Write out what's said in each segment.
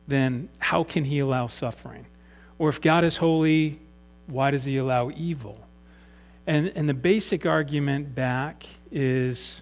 then how can he allow suffering? Or if God is holy, why does he allow evil? And the basic argument back is,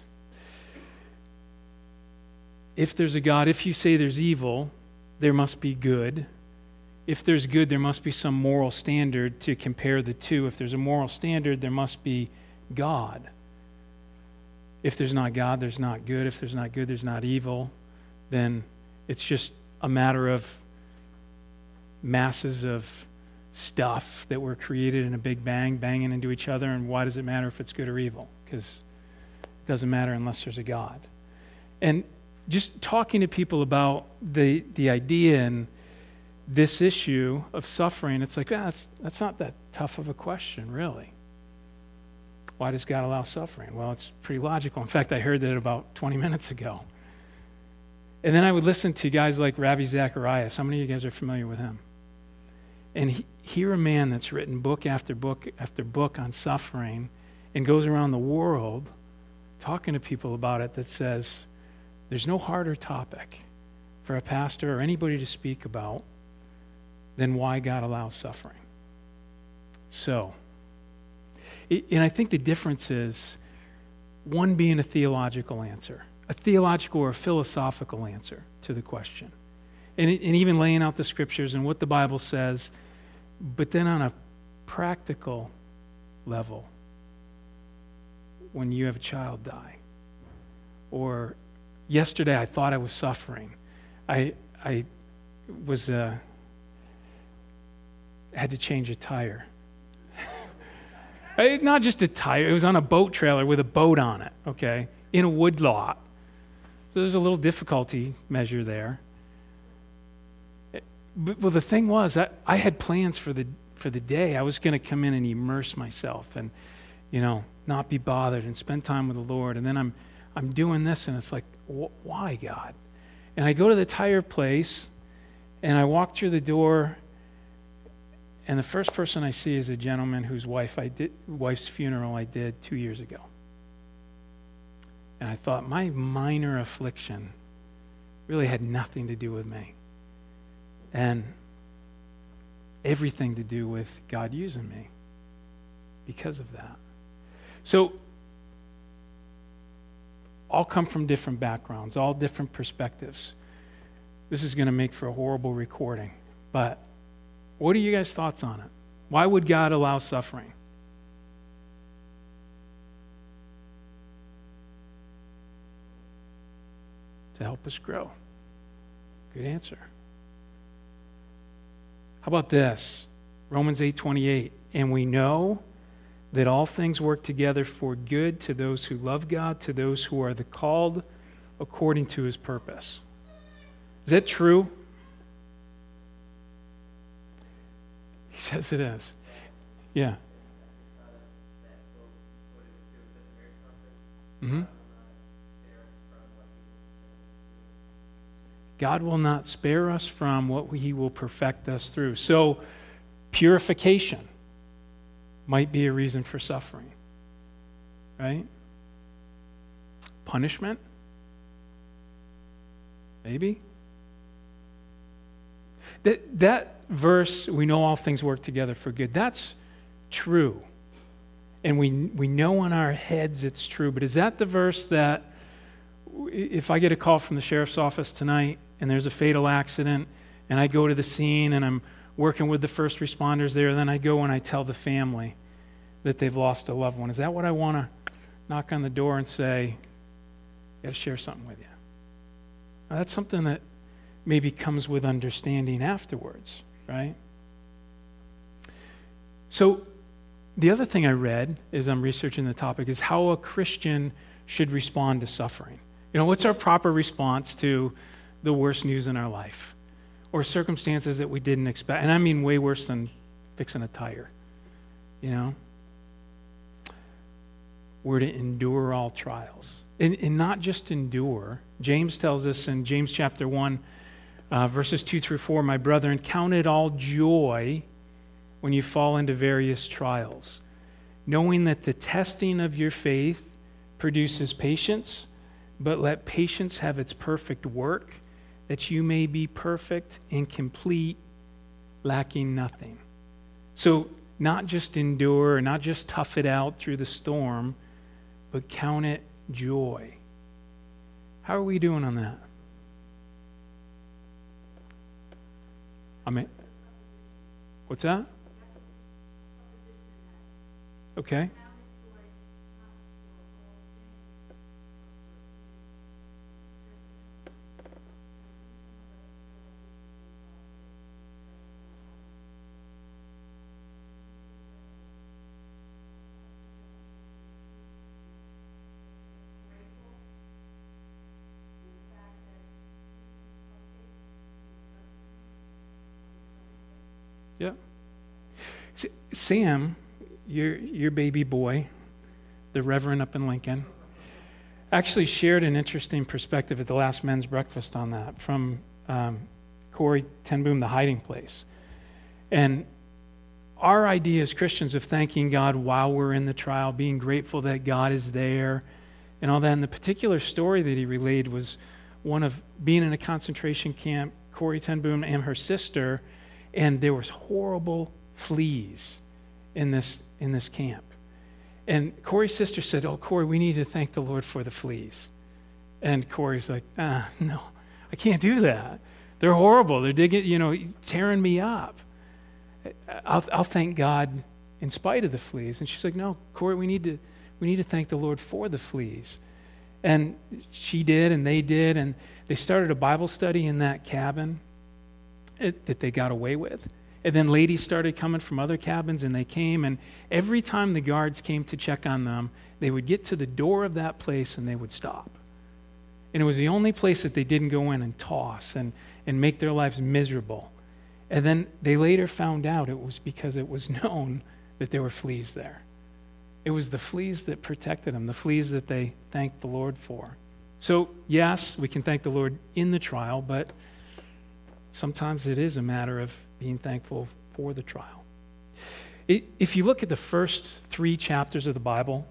if there's a God, if you say there's evil, there must be good. If there's good, there must be some moral standard to compare the two. If there's a moral standard, there must be God. If there's not God, there's not good. If there's not good, there's not evil. Then it's just a matter of masses of stuff that were created in a big bang, banging into each other, and why does it matter if it's good or evil? Because it doesn't matter unless there's a God. And just talking to people about the idea and this issue of suffering, it's like, that's not that tough of a question, really. Why does God allow suffering? Well, it's pretty logical. In fact, I heard that about 20 minutes ago. And then I would listen to guys like Ravi Zacharias. How many of you guys are familiar with him? And hear a man that's written book after book after book on suffering and goes around the world talking to people about it, that says there's no harder topic for a pastor or anybody to speak about than why God allows suffering. So, and I think the difference is one being a theological answer, a theological or a philosophical answer to the question. And even laying out the scriptures and what the Bible says, but then on a practical level, when you have a child die, or yesterday I thought I was suffering. I was had to change a tire. Not just a tire, it was on a boat trailer with a boat on it, okay, in a wood lot. So there's a little difficulty measure there. Well, the thing was, I had plans for the day. I was going to come in and immerse myself and, not be bothered and spend time with the Lord. And then I'm doing this, and it's like, why, God? And I go to the tire place, and I walk through the door, and the first person I see is a gentleman whose wife's funeral I did 2 years ago. And I thought, my minor affliction really had nothing to do with me. And everything to do with God using me because of that. So, all come from different backgrounds, all different perspectives. This is going to make for a horrible recording. But what are you guys' thoughts on it? Why would God allow suffering? To help us grow. Good answer. How about this? Romans 8:28. And we know that all things work together for good to those who love God, to those who are the called according to his purpose. Is that true? He says it is. Yeah. Mm-hmm. God will not spare us from what he will perfect us through. So, purification might be a reason for suffering, right? Punishment? Maybe. That verse, we know all things work together for good, that's true. And we know in our heads it's true, but is that the verse that if I get a call from the sheriff's office tonight and there's a fatal accident and I go to the scene and I'm working with the first responders there, then I go and I tell the family that they've lost a loved one. Is that what I want to knock on the door and say, I got to share something with you? Now, that's something that maybe comes with understanding afterwards, right? So the other thing I read as I'm researching the topic is how a Christian should respond to suffering. What's our proper response to the worst news in our life or circumstances that we didn't expect? And I mean way worse than fixing a tire, We're to endure all trials. And not just endure. James tells us in James chapter 1, verses 2 through 4, my brethren, count it all joy when you fall into various trials, knowing that the testing of your faith produces patience, but let patience have its perfect work, that you may be perfect and complete, lacking nothing. So not just endure, not just tough it out through the storm, but count it joy. How are we doing on that? I mean, what's that? Okay. Yeah. Sam, your baby boy, the Reverend up in Lincoln, actually shared an interesting perspective at the last men's breakfast on that from Corrie ten Boom, The Hiding Place. And our idea as Christians of thanking God while we're in the trial, being grateful that God is there and all that. And the particular story that he relayed was one of being in a concentration camp, Corrie ten Boom and her sister, and there was horrible fleas in this camp. And Corey's sister said, "Oh, Corey, we need to thank the Lord for the fleas." And Corey's like, "No, I can't do that. They're horrible. They're tearing me up. I'll thank God in spite of the fleas." And she's like, "No, Corey, we need to thank the Lord for the fleas." And she did, and they did, and they started a Bible study in that cabin that they got away with. And then ladies started coming from other cabins, and they came, and every time the guards came to check on them, they would get to the door of that place and they would stop. And it was the only place that they didn't go in and toss and make their lives miserable. And then they later found out it was because it was known that there were fleas there. It was the fleas that protected them, the fleas that they thanked the Lord for. So, yes, we can thank the Lord in the trial, but sometimes it is a matter of being thankful for the trial. If you look at the first 3 chapters of the Bible,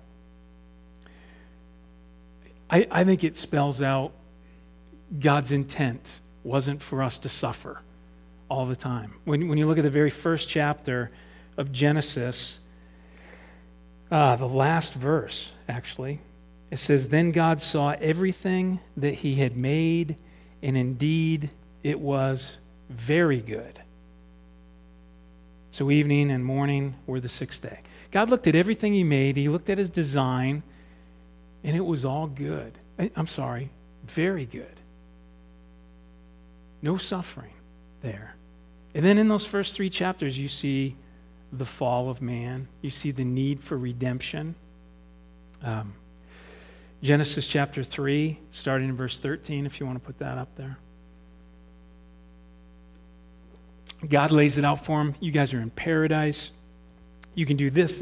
I think it spells out God's intent wasn't for us to suffer all the time. When you look at the very first chapter of Genesis, the last verse, actually, it says, "Then God saw everything that he had made, and indeed it was very good." So evening and morning were the 6th day. God looked at everything he made. He looked at his design, and it was all good. Very good. No suffering there. And then in those first 3 chapters, you see the fall of man. You see the need for redemption. Genesis chapter 3, starting in verse 13, if you want to put that up there. God lays it out for him. You guys are in paradise. You can do this.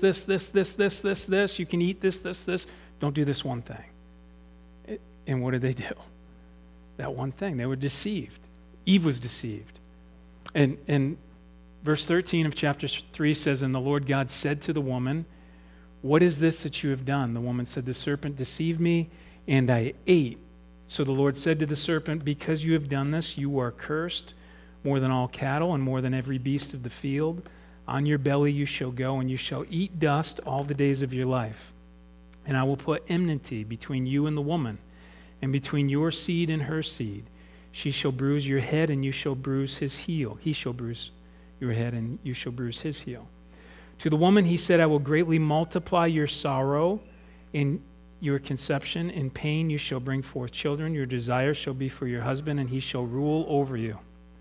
You can eat this. Don't do this one thing. And what did they do? That one thing. They were deceived. Eve was deceived. And verse 13 of chapter 3 says, "And the Lord God said to the woman, 'What is this that you have done?' The woman said, 'The serpent deceived me, and I ate.' So the Lord said to the serpent, 'Because you have done this, you are cursed more than all cattle and more than every beast of the field. On your belly you shall go, and you shall eat dust all the days of your life. And I will put enmity between you and the woman, and between your seed and her seed. She shall bruise your head, and you shall bruise his heel. He shall bruise your head, and you shall bruise his heel. To the woman he said, I will greatly multiply your sorrow in your conception. In pain you shall bring forth children. Your desire shall be for your husband, and he shall rule over you.'"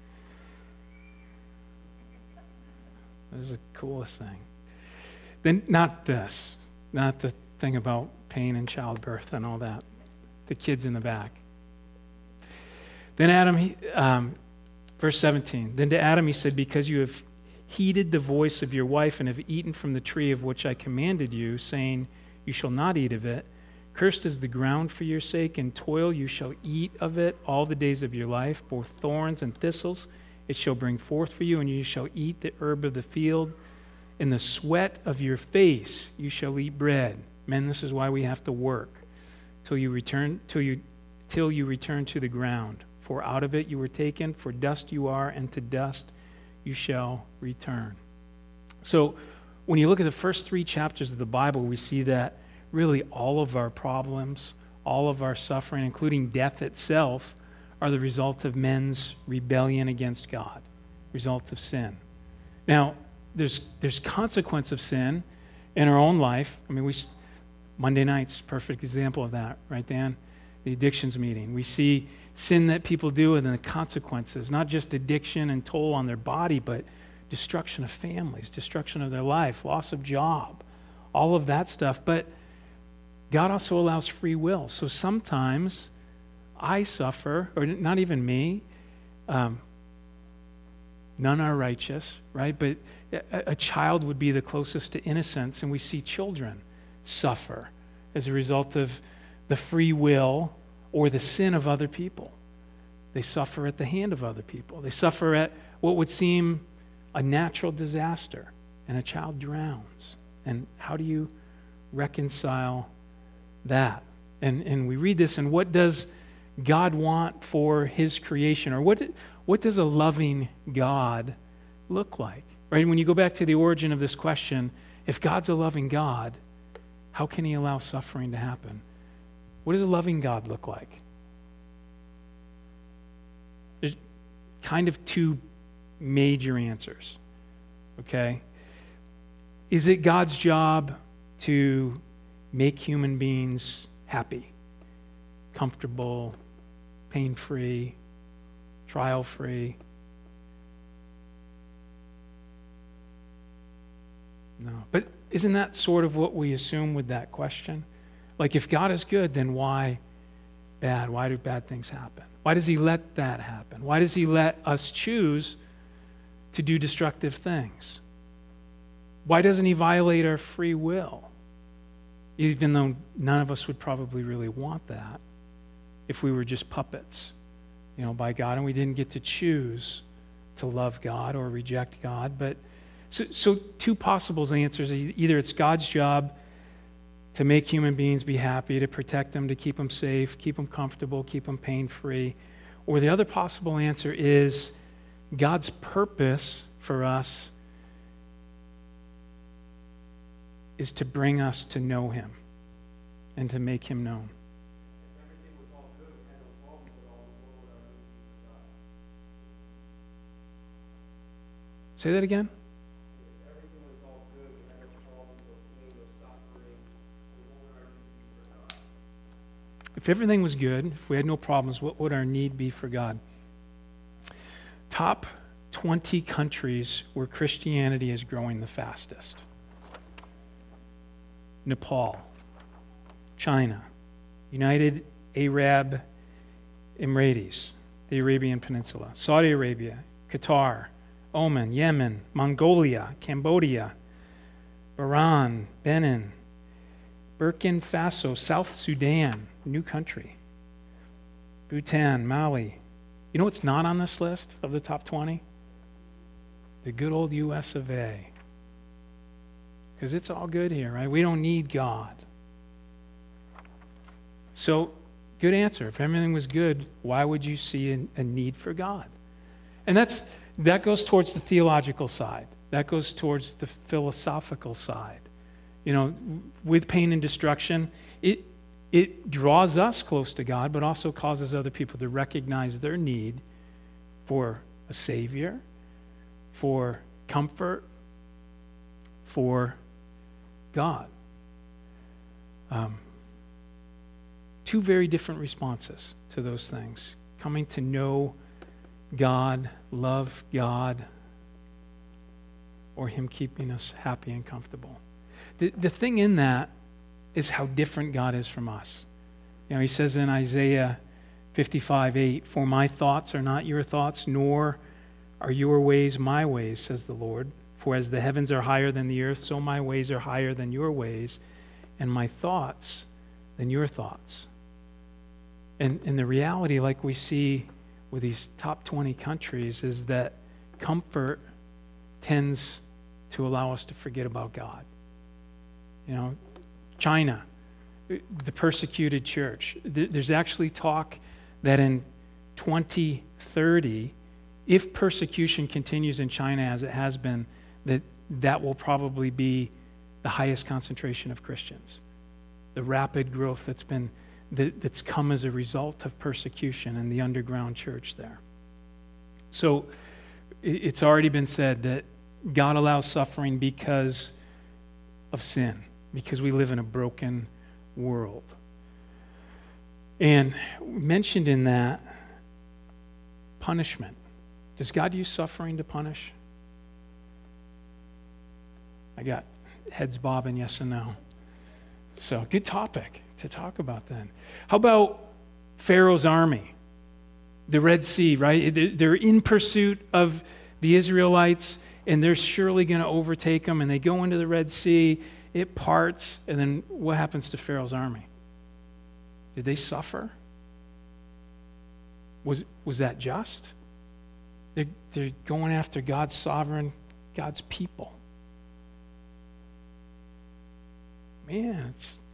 This is the coolest thing. Then, not the thing about pain and childbirth and all that. The kids in the back. Then Adam, verse 17, "Then to Adam he said, because you have heeded the voice of your wife and have eaten from the tree of which I commanded you, saying, you shall not eat of it. Cursed is the ground for your sake, and toil you shall eat of it all the days of your life. Both thorns and thistles it shall bring forth for you, and you shall eat the herb of the field. In the sweat of your face you shall eat bread." Men, this is why we have to work till you return to the ground. for out of it you were taken, for dust you are, and to dust you shall return. So when you look at the first 3 chapters of the Bible, we see that really all of our problems, all of our suffering, including death itself, are the result of men's rebellion against God, result of sin. Now, there's consequence of sin in our own life. I mean, Monday night's perfect example of that, right, Dan? The addictions meeting. We see sin that people do and then the consequences, not just addiction and toll on their body, but destruction of families, destruction of their life, loss of job, all of that stuff. But God also allows free will. So sometimes I suffer, or not even me, none are righteous, right? But a child would be the closest to innocence, and we see children suffer as a result of the free will or the sin of other people. They suffer at the hand of other people. They suffer at what would seem a natural disaster, and a child drowns. And how do you reconcile that? And we read this, and what does God want for his creation? Or what does a loving God look like? Right? When you go back to the origin of this question, if God's a loving God, how can he allow suffering to happen? What does a loving God look like? There's kind of 2 major answers, okay? Is it God's job to make human beings happy, comfortable, pain-free, trial-free? No. But isn't that sort of what we assume with that question? Like, if God is good, then why bad? Why do bad things happen? Why does he let that happen? Why does he let us choose to do destructive things? Why doesn't he violate our free will? Even though none of us would probably really want that if we were just puppets, by God, and we didn't get to choose to love God or reject God. But so 2 possible answers. Either it's God's job to make human beings be happy, to protect them, to keep them safe, keep them comfortable, keep them pain-free. Or the other possible answer is God's purpose for us is to bring us to know him and to make him known. If everything was all good, we had no problems at all, what would our need be for God? Say that again? If everything was all good, we had no problems or pain or suffering, what would our need be for God? If everything was good, if we had no problems, what would our need be for God? Top 20 countries where Christianity is growing the fastest. Nepal, China, United Arab Emirates, the Arabian Peninsula, Saudi Arabia, Qatar, Oman, Yemen, Mongolia, Cambodia, Bahrain, Benin, Burkina Faso, South Sudan, new country, Bhutan, Mali. You know what's not on this list of the top 20? The good old US of A. Because it's all good here, right? We don't need God. So, good answer. If everything was good, why would you see a need for God? And that goes towards the theological side. That goes towards the philosophical side. With pain and destruction, it draws us close to God, but also causes other people to recognize their need for a Savior, for comfort, for God. 2 very different responses to those things. Coming to know God, love God, or him keeping us happy and comfortable. The thing in that is how different God is from us. He says in Isaiah 55:8, "For my thoughts are not your thoughts, nor are your ways my ways, says the Lord. For as the heavens are higher than the earth, so my ways are higher than your ways, and my thoughts than your thoughts." And the reality, like we see with these top 20 countries, is that comfort tends to allow us to forget about God. China, the persecuted church. There's actually talk that in 2030, if persecution continues in China as it has been, that will probably be the highest concentration of Christians. The rapid growth that's come as a result of persecution in the underground church there. So it's already been said that God allows suffering because of sin, because we live in a broken world. And mentioned in that, punishment. Does God use suffering to punish? I got heads bobbing, yes and no. So, good topic to talk about then. How about Pharaoh's army? The Red Sea, right? They're in pursuit of the Israelites, and they're surely going to overtake them, and they go into the Red Sea, it parts, and then what happens to Pharaoh's army? Did they suffer? Was that just? They're going after God's sovereign, God's people. Man,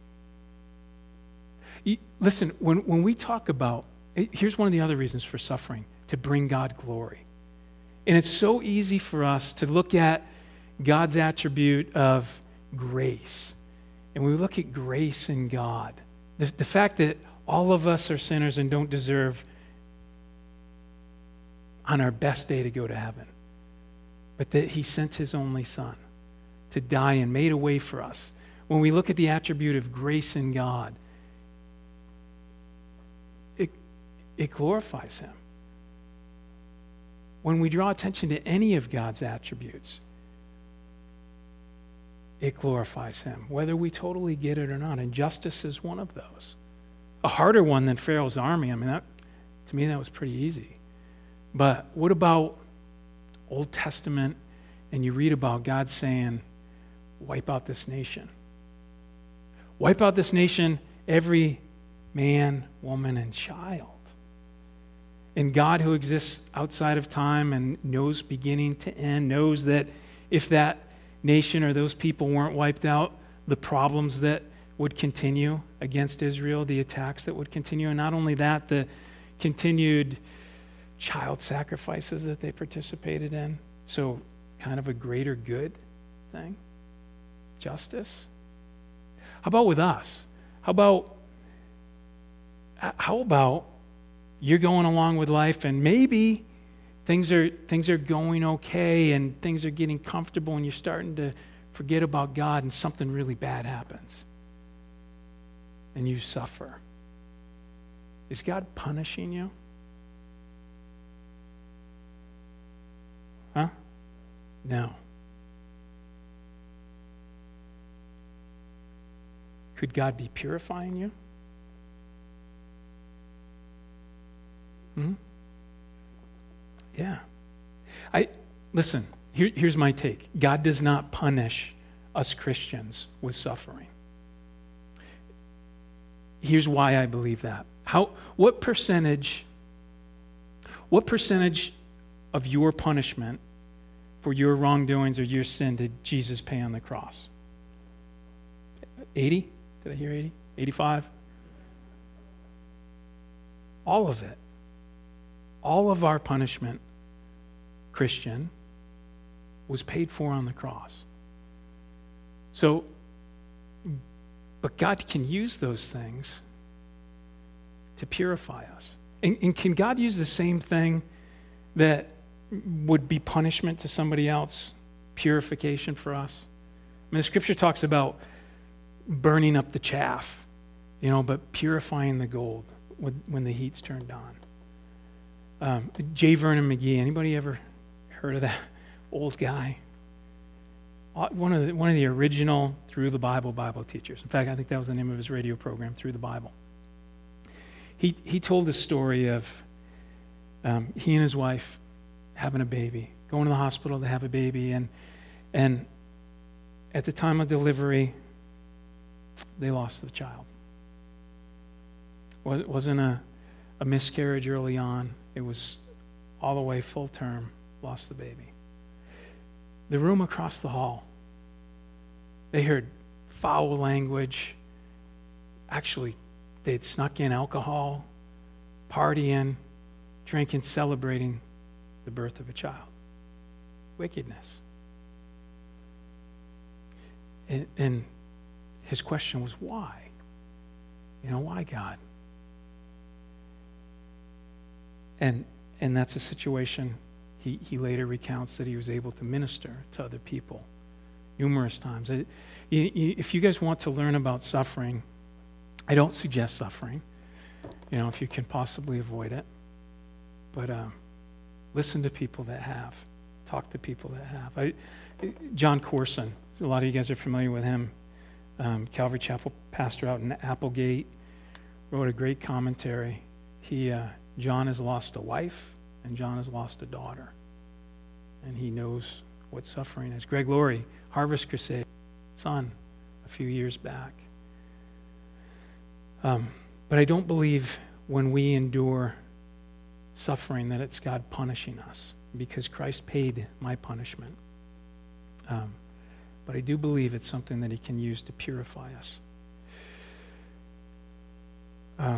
listen, when we talk about, here's one of the other reasons for suffering, to bring God glory. And it's so easy for us to look at God's attribute of grace. And we look at grace in God. The fact that all of us are sinners and don't deserve on our best day to go to heaven. But that he sent his only son to die and made a way for us. When we look at the attribute of grace in God, it glorifies him. When we draw attention to any of God's attributes, it glorifies him, whether we totally get it or not. And justice is one of those. A harder one than Pharaoh's army. I mean, to me, that was pretty easy. But what about Old Testament, and you read about God saying, wipe out this nation. Wipe out this nation, every man, woman, and child. And God, who exists outside of time and knows beginning to end, knows that if that nation or those people weren't wiped out, the problems that would continue against Israel, the attacks that would continue, and not only that, the continued child sacrifices that they participated in. So kind of a greater good thing. Justice. How about with us? How about you're going along with life and maybe things are going okay and things are getting comfortable and you're starting to forget about God and something really bad happens and you suffer. Is God punishing you? Huh? No. Could God be purifying you? Yeah. Listen, here's my take. God does not punish us Christians with suffering. Here's why I believe that. What percentage of your punishment for your wrongdoings or your sin did Jesus pay on the cross? 80? Did I hear 80? 85? All of it. All of our punishment, Christian, was paid for on the cross. So, but God can use those things to purify us. And can God use the same thing that would be punishment to somebody else, purification for us? I mean, the scripture talks about burning up the chaff, but purifying the gold when the heat's turned on. J. Vernon McGee, anybody ever heard of that old guy? One of the original Through the Bible teachers. In fact, I think that was the name of his radio program, Through the Bible. He told a story of he and his wife having a baby, going to the hospital to have a baby, and at the time of delivery, they lost the child. It wasn't a miscarriage early on. It was all the way full term, lost the baby. The room across the hall, they heard foul language. Actually, they'd snuck in alcohol, partying, drinking, celebrating the birth of a child. Wickedness. And his question was, why? Why, God? And that's a situation he later recounts that he was able to minister to other people numerous times. If you guys want to learn about suffering, I don't suggest suffering, if you can possibly avoid it. But listen to people that have. Talk to people that have. John Corson, a lot of you guys are familiar with him. Calvary Chapel pastor out in Applegate, wrote a great commentary. John has lost a wife, and John has lost a daughter. And he knows what suffering is. Greg Laurie, Harvest Crusade, son, a few years back. But I don't believe when we endure suffering that it's God punishing us, because Christ paid my punishment. But I do believe it's something that he can use to purify us. How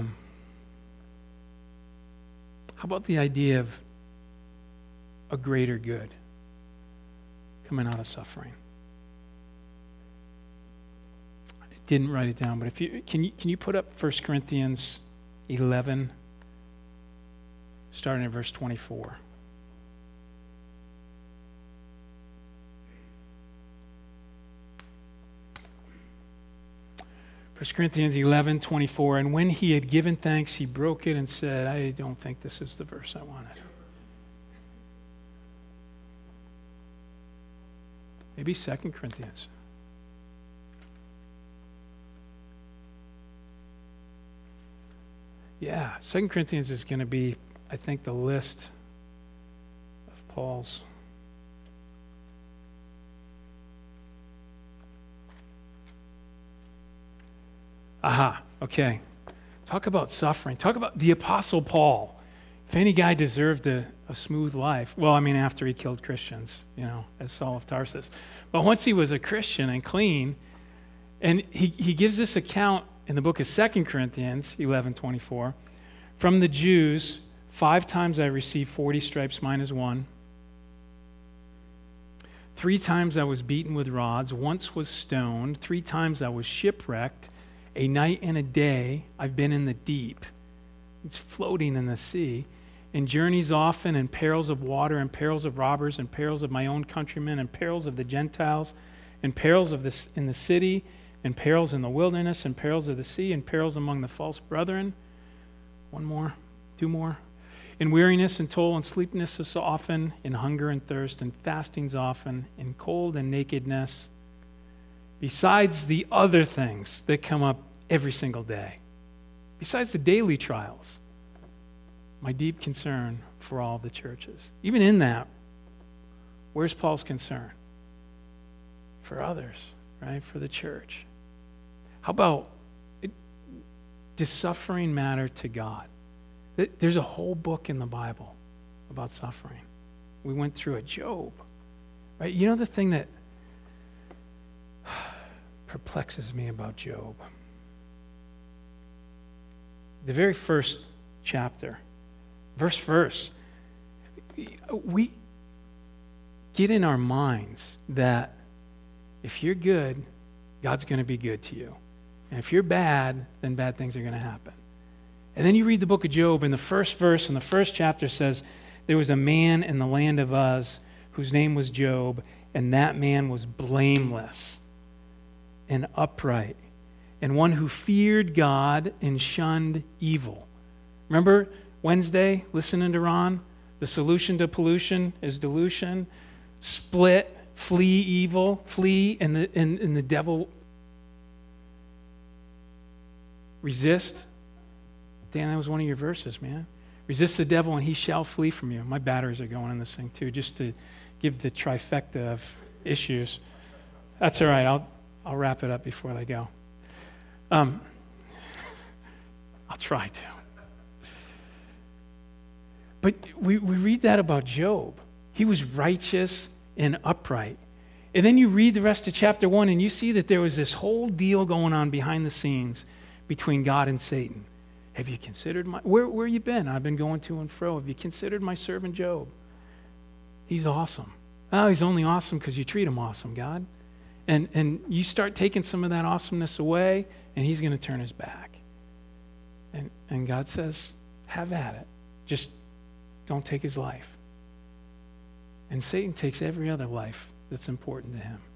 about the idea of a greater good coming out of suffering? I didn't write it down, but if you can you put up 1 Corinthians 11, starting at verse 24. 1 Corinthians 11, 24, and when he had given thanks, he broke it and said, I don't think this is the verse I wanted. Maybe 2 Corinthians. Yeah, 2 Corinthians is going to be, I think, the list of Paul's. Aha, okay. Talk about suffering. Talk about the Apostle Paul. If any guy deserved a smooth life, after he killed Christians, as Saul of Tarsus. But once he was a Christian and clean, and he gives this account in the book of 2 Corinthians 11:24, from the Jews, 5 times I received 40 stripes minus 1. 3 times I was beaten with rods, once was stoned, 3 times I was shipwrecked. A night and a day I've been in the deep. It's floating in the sea. In journeys often, and perils of water, and perils of robbers, and perils of my own countrymen, and perils of the Gentiles, and perils of this in the city, and perils in the wilderness, and perils of the sea, and perils among the false brethren. 1 more, 2 more. In weariness and toil and sleeplessness is often, in hunger and thirst, and fastings often, in cold and nakedness, besides the other things that come up every single day, besides the daily trials, my deep concern for all the churches. Even in that, where's Paul's concern? For others, right? For the church. How about, does suffering matter to God? There's a whole book in the Bible about suffering. We went through it. Job, right? You know the thing that perplexes me about Job? The very first chapter, verse, we get in our minds that if you're good, God's going to be good to you. And if you're bad, then bad things are going to happen. And then you read the book of Job, and the first verse in the first chapter says, there was a man in the land of Uz whose name was Job, and that man was blameless and upright, and one who feared God and shunned evil. Remember Wednesday, listening to Ron? The solution to pollution is dilution. Split, flee evil, flee, and the devil resist. Dan, that was one of your verses, man. Resist the devil and he shall flee from you. My batteries are going in this thing too, just to give the trifecta of issues. That's all right. I'll wrap it up before I go. I'll try to. But we read that about Job. He was righteous and upright. And then you read the rest of chapter 1 and you see that there was this whole deal going on behind the scenes between God and Satan. Have you considered where you been? I've been going to and fro. Have you considered my servant Job? He's awesome. Oh, he's only awesome because you treat him awesome, God. And you start taking some of that awesomeness away, and he's going to turn his back. And God says, have at it. Just don't take his life. And Satan takes every other life that's important to him.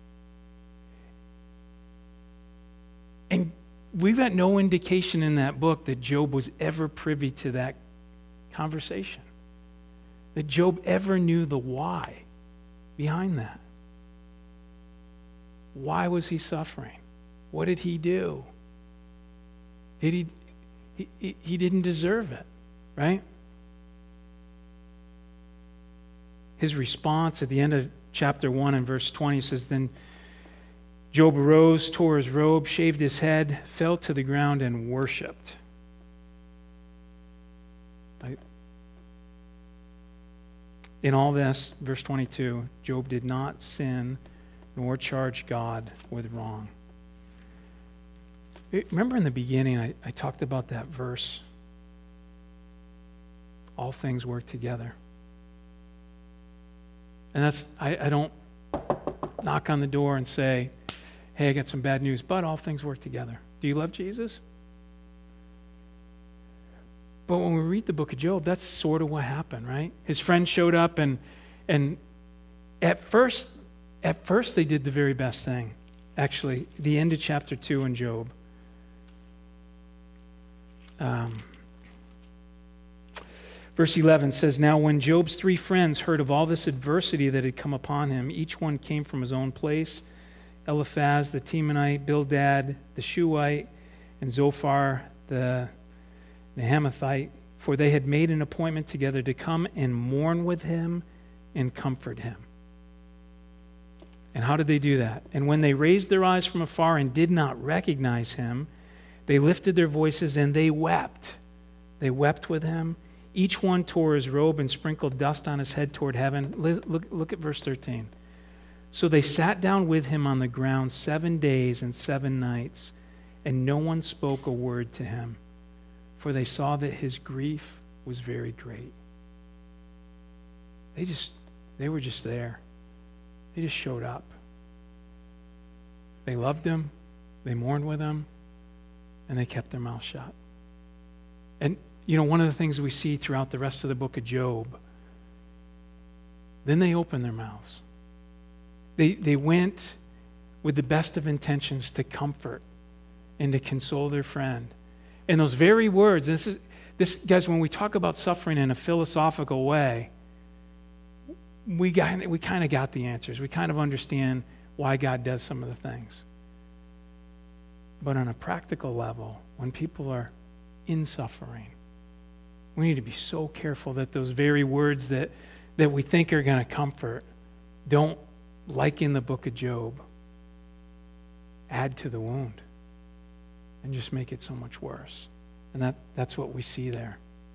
And we've got no indication in that book that Job was ever privy to that conversation. That Job ever knew the why behind that. Why was he suffering? What did he do? He didn't deserve it, right? His response at the end of chapter 1 and verse 20 says, Then Job arose, tore his robe, shaved his head, fell to the ground, and worshipped. In all this, verse 22, Job did not sin nor charge God with wrong. Remember in the beginning, I talked about that verse. All things work together. And that's, I don't knock on the door and say, hey, I got some bad news, but all things work together. Do you love Jesus? But when we read the book of Job, that's sort of what happened, right? His friends showed up, and at first they did the very best thing. Actually, the end of chapter 2 in Job. Verse 11 says, Now when Job's 3 friends heard of all this adversity that had come upon him, each one came from his own place. Eliphaz the Temanite, Bildad the Shuhite, and Zophar the Naamathite, for they had made an appointment together to come and mourn with him and comfort him. And how did they do that? And when they raised their eyes from afar and did not recognize him, they lifted their voices and they wept. They wept with him. Each one tore his robe and sprinkled dust on his head toward heaven. Look at verse 13. So they sat down with him on the ground 7 days and 7 nights, and no one spoke a word to him, for they saw that his grief was very great. They were just there. They just showed up. They loved him, they mourned with him, and they kept their mouth shut. And one of the things we see throughout the rest of the book of Job, then they opened their mouths. They went with the best of intentions to comfort and to console their friend. And those very words, this guys, when we talk about suffering in a philosophical way, we kind of got the answers. We kind of understand why God does some of the things. But on a practical level, when people are in suffering, we need to be so careful that those very words that we think are going to comfort don't, like in the book of Job, add to the wound and just make it so much worse. And that's what we see there.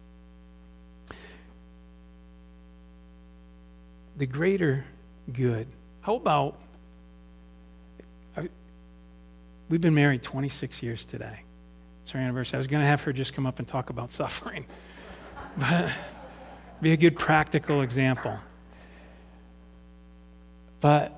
The greater good. How about, we've been married 26 years today. It's our anniversary. I was going to have her just come up and talk about suffering. But be a good practical example. But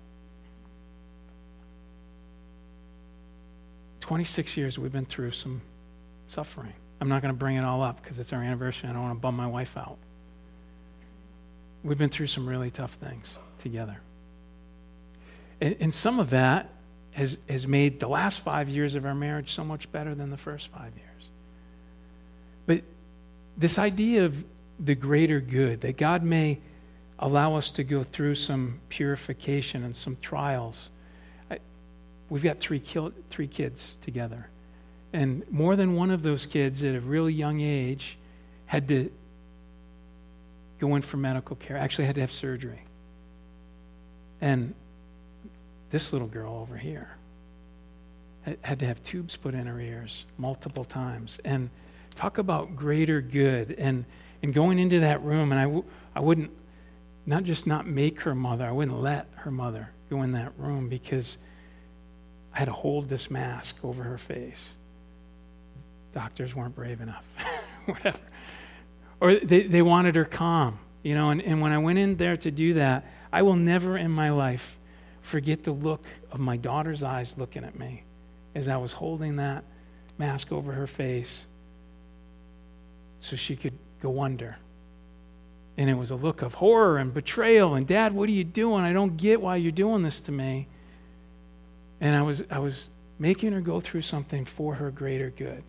26 years we've been through some suffering. I'm not going to bring it all up because it's our anniversary and I don't want to bum my wife out. We've been through some really tough things together. And some of that has made the last 5 years of our marriage so much better than the first 5 years. But this idea of the greater good, that God may allow us to go through some purification and some trials. We've got three kids together. And more than one of those kids at a really young age had to go in for medical care, actually had to have surgery. And this little girl over here had to have tubes put in her ears multiple times. And talk about greater good. And going into that room, and I wouldn't, not just not make her mother, I wouldn't let her mother go in that room because I had to hold this mask over her face. doctors weren't brave enough, whatever. Or they wanted her calm, and when I went in there to do that, I will never in my life forget the look of my daughter's eyes looking at me as I was holding that mask over her face so she could go under. And it was a look of horror and betrayal. And, Dad, what are you doing? I don't get why you're doing this to me. And I was making her go through something for her greater good.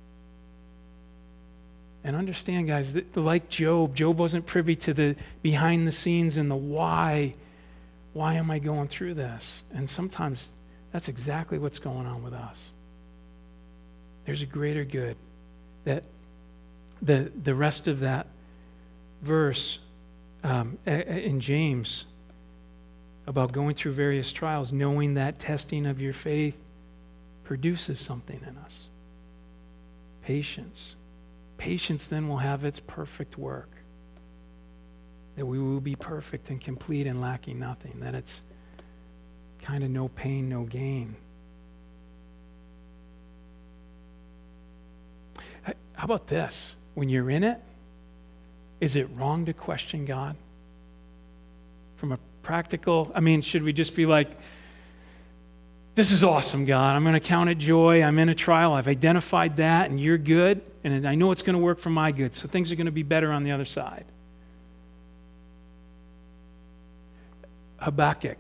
And understand, guys, that like Job wasn't privy to the behind the scenes and the why. Why am I going through this? And sometimes that's exactly what's going on with us. There's a greater good. That the rest of that verse in James about going through various trials, knowing that testing of your faith produces something in us. Patience. Patience then will have its perfect work. That we will be perfect and complete and lacking nothing. That it's kind of no pain, no gain. How about this? When you're in it, is it wrong to question God? From a practical, should we just be like, this is awesome, God. I'm going to count it joy. I'm in a trial. I've identified that, and you're good, and I know it's going to work for my good, so things are going to be better on the other side. Habakkuk,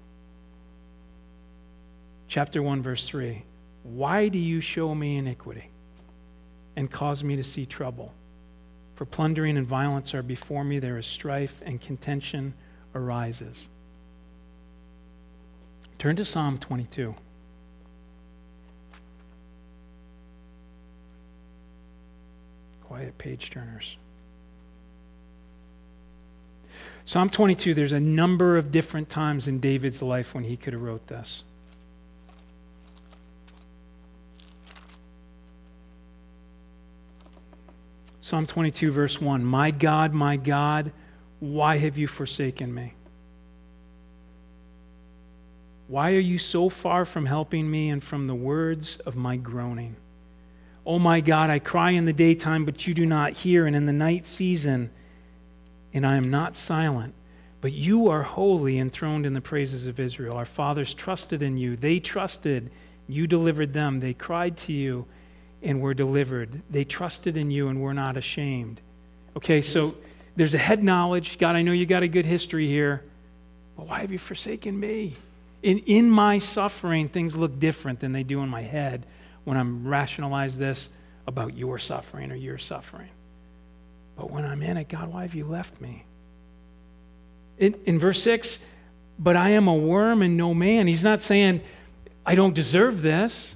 chapter 1, verse 3. Why do you show me iniquity and cause me to see trouble? For plundering and violence are before me. There is strife and contention arises. Turn to Psalm 22. Quiet page turners. Psalm 22, there's a number of different times in David's life when he could have wrote this. Psalm 22, verse 1. My God, why have you forsaken me? Why are you so far from helping me and from the words of my groaning? Oh my God, I cry in the daytime, but you do not hear, and in the night season, and I am not silent. But you are holy, enthroned in the praises of Israel. Our fathers trusted in you. They trusted. You delivered them. They cried to you and were delivered. They trusted in you and were not ashamed. Okay, so there's a head knowledge. God, I know you got a good history here, but why have you forsaken me? In my suffering, things look different than they do in my head when I'm rationalize this about your suffering or your suffering. But when I'm in it, God, why have you left me? In verse 6, but I am a worm and no man. He's not saying, I don't deserve this.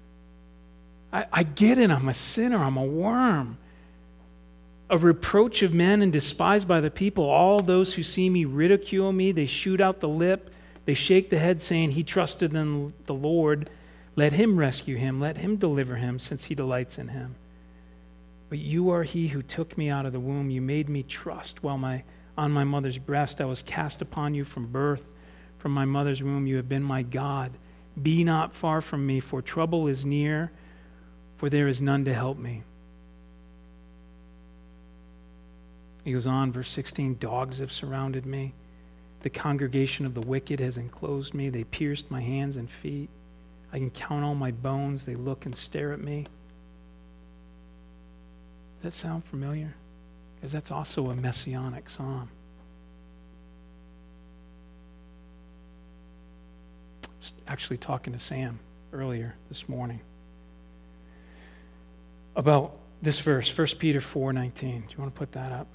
I get it. I'm a sinner. I'm a worm. A reproach of men and despised by the people. All those who see me ridicule me. They shoot out the lip. They shake the head, saying, he trusted in the Lord. Let him rescue him. Let him deliver him, since he delights in him. But you are he who took me out of the womb. You made me trust while on my mother's breast. I was cast upon you from birth. From my mother's womb you have been my God. Be not far from me, for trouble is near, for there is none to help me. He goes on, verse 16, dogs have surrounded me. The congregation of the wicked has enclosed me. They pierced my hands and feet. I can count all my bones. They look and stare at me. Does that sound familiar? Because that's also a messianic psalm. I was actually talking to Sam earlier this morning about this verse, 1 Peter 4:19. Do you want to put that up?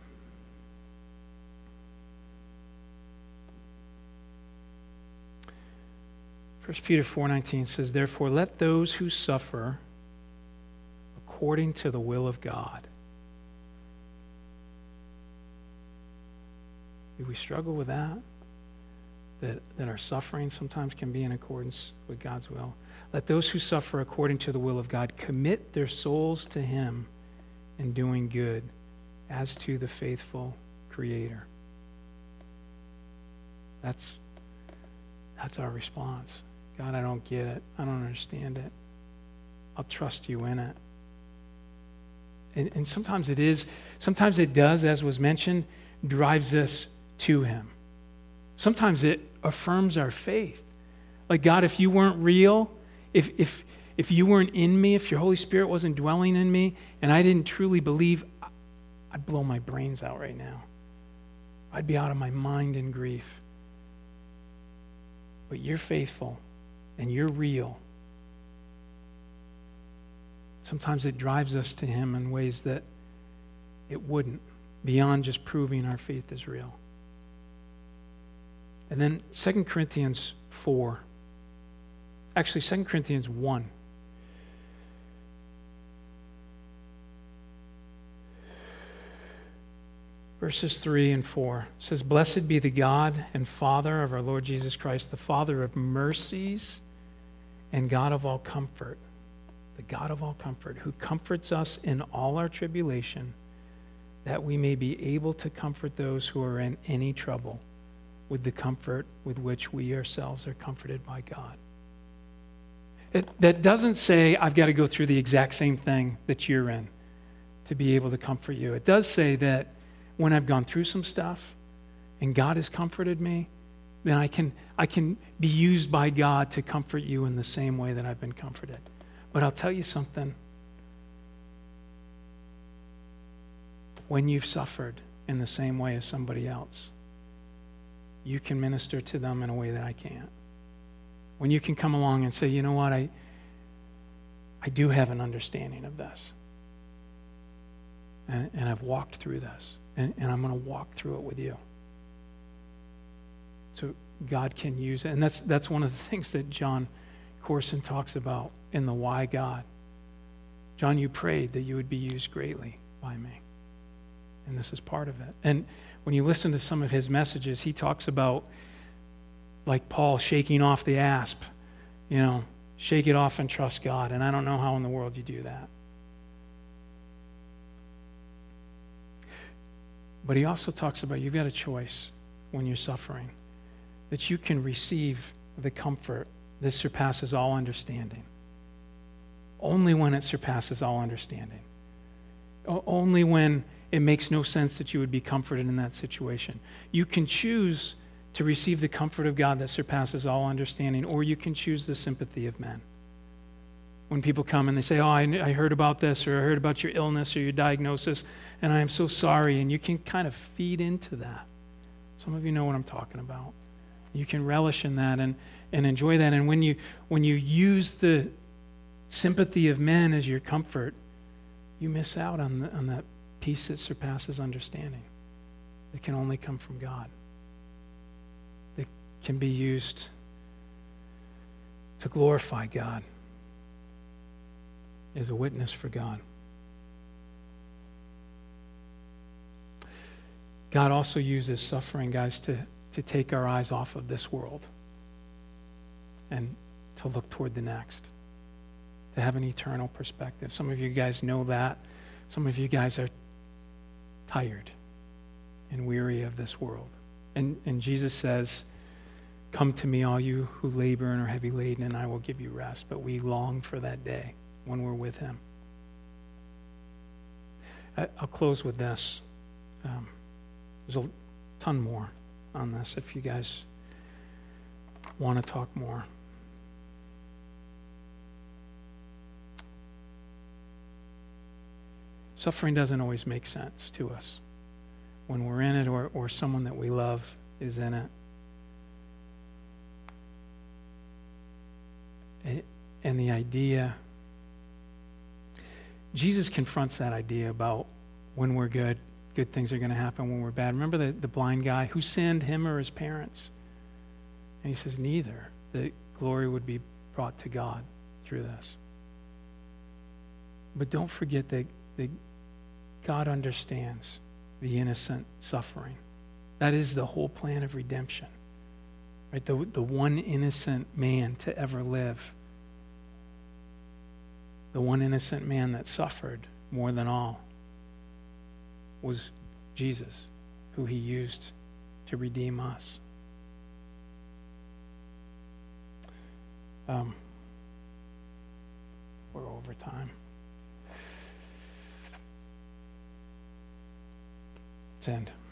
1 Peter 4:19 says, therefore let those who suffer according to the will of God. Do we struggle with that? That our suffering sometimes can be in accordance with God's will. Let those who suffer according to the will of God commit their souls to him in doing good, as to the faithful Creator. That's our response. God, I don't get it. I don't understand it. I'll trust you in it. And sometimes it is, sometimes it does, as was mentioned, drives us to him. Sometimes it affirms our faith. Like, God, if you weren't real, if you weren't in me, if your Holy Spirit wasn't dwelling in me, and I didn't truly believe, I'd blow my brains out right now. I'd be out of my mind in grief. But you're faithful, and you're real. Sometimes it drives us to him in ways that it wouldn't, beyond just proving our faith is real. And then 2 Corinthians 4. Actually, 2 Corinthians 1. Verses 3 and 4 says, "Blessed be the God and Father of our Lord Jesus Christ, the Father of mercies and God of all comfort, the God of all comfort, who comforts us in all our tribulation, that we may be able to comfort those who are in any trouble with the comfort with which we ourselves are comforted by God." That doesn't say I've got to go through the exact same thing that you're in to be able to comfort you. It does say that when I've gone through some stuff and God has comforted me, then I can be used by God to comfort you in the same way that I've been comforted. But I'll tell you something. When you've suffered in the same way as somebody else, you can minister to them in a way that I can't. When you can come along and say, you know what, I do have an understanding of this. And I've walked through this. And I'm going to walk through it with you. So God can use it. And that's one of the things that John Corson talks about in the Why God. John, you prayed that you would be used greatly by me. And this is part of it. And when you listen to some of his messages, he talks about, like Paul, shaking off the asp. Shake it off and trust God. And I don't know how in the world you do that. But he also talks about you've got a choice when you're suffering, that you can receive the comfort that surpasses all understanding. Only when it surpasses all understanding. Only when it makes no sense that you would be comforted in that situation. You can choose to receive the comfort of God that surpasses all understanding, or you can choose the sympathy of men. When people come and they say, I heard about this, or I heard about your illness or your diagnosis, and I am so sorry, and you can kind of feed into that. Some of you know what I'm talking about. You can relish in that and enjoy that. And when you use the sympathy of men as your comfort, you miss out on that peace that surpasses understanding. That can only come from God. That can be used to glorify God. Is a witness for God. God also uses suffering, guys, to take our eyes off of this world and to look toward the next, to have an eternal perspective. Some of you guys know that. Some of you guys are tired and weary of this world. And Jesus says, "Come to me, all you who labor and are heavy laden, and I will give you rest." But we long for that day when we're with him. I'll close with this. There's a ton more on this if you guys want to talk more. Suffering doesn't always make sense to us when we're in it or someone that we love is in it. And the idea, Jesus confronts that idea about when we're good things are going to happen. When we're bad, remember the blind guy who sinned, him or his parents? And he says, neither. The glory would be brought to God through this. But don't forget that God understands the innocent suffering. That is the whole plan of redemption. Right? The one innocent man to ever live. The one innocent man that suffered more than all was Jesus, who he used to redeem us. We're over time. Let's end.